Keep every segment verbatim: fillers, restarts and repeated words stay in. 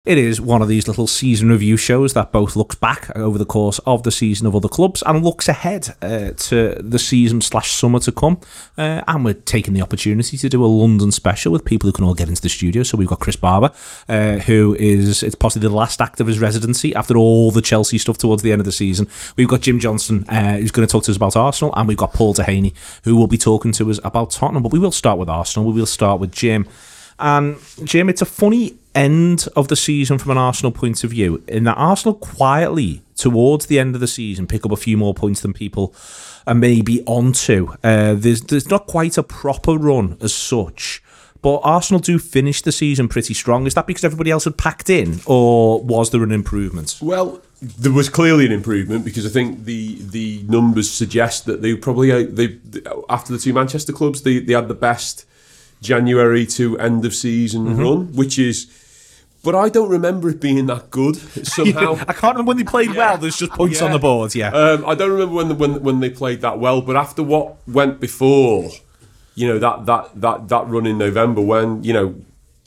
It is one of these little season review shows that both looks back over the course of the season of other clubs and looks ahead uh, to the season slash summer to come. Uh, and we're taking the opportunity to do a London special with people who can all get into the studio. So we've got Chris Barber, uh, who is it's possibly the last act of his residency after all the Chelsea stuff towards the end of the season. We've got Jim Johnson, uh, who's going to talk to us about Arsenal, and we've got Paul Dehaney, who will be talking to us about Tottenham. But we will start with Arsenal. We will start with Jim. And Jim, it's a funny end of the season from an Arsenal point of view, in that Arsenal quietly, towards the end of the season, pick up a few more points than people are maybe onto. Uh, there's, there's not quite a proper run as such, but Arsenal do finish the season pretty strong. Is that because everybody else had packed in, or was there an improvement? Well, there was clearly an improvement, because I think the the numbers suggest that they probably, they after the two Manchester clubs, they, they had the best January to end of season mm-hmm. run, which is, but I don't remember it being that good somehow. I can't remember when they played yeah. well. There's just points yeah. on the board. Yeah, um, I don't remember when the, when when they played that well. But after what went before, you know, that that that that run in November, when, you know,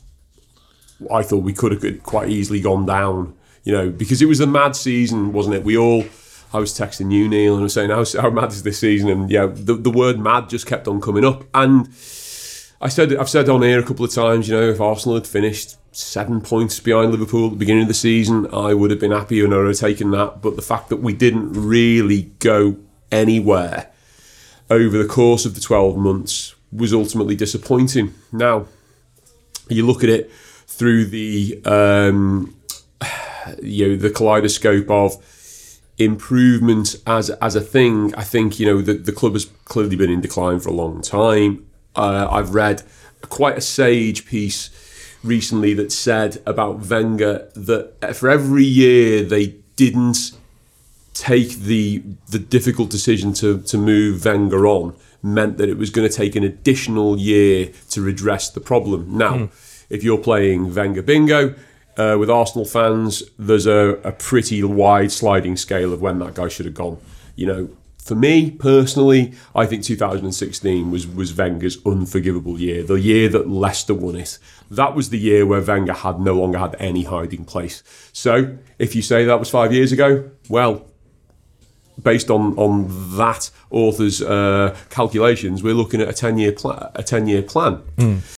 I thought we could have quite easily gone down. You know, because it was a mad season, wasn't it? We all. I was texting you, Neil, and I was saying, how, how mad is this season? And yeah, the the word mad just kept on coming up. And I said, I've said on here a couple of times, you know, if Arsenal had finished seven points behind Liverpool at the beginning of the season, I would have been happy and I would have taken that. But the fact that we didn't really go anywhere over the course of the twelve months was ultimately disappointing. Now, you look at it through the um, you know, the kaleidoscope of improvement as as a thing. I think, you know, the, the club has clearly been in decline for a long time. Uh, I've read quite a sage piece recently that said about Wenger that for every year they didn't take the the difficult decision to, to move Wenger on meant that it was going to take an additional year to redress the problem. Now, mm. if you're playing Wenger bingo uh, with Arsenal fans, there's a, a pretty wide sliding scale of when that guy should have gone. You know, for me, personally, I think two thousand sixteen was, was Wenger's unforgivable year, the year that Leicester won it. That was the year where Wenger had no longer had any hiding place. So, if you say that was five years ago, well, based on, on that author's uh, calculations, we're looking at a ten-year pla- a ten-year plan. Mm.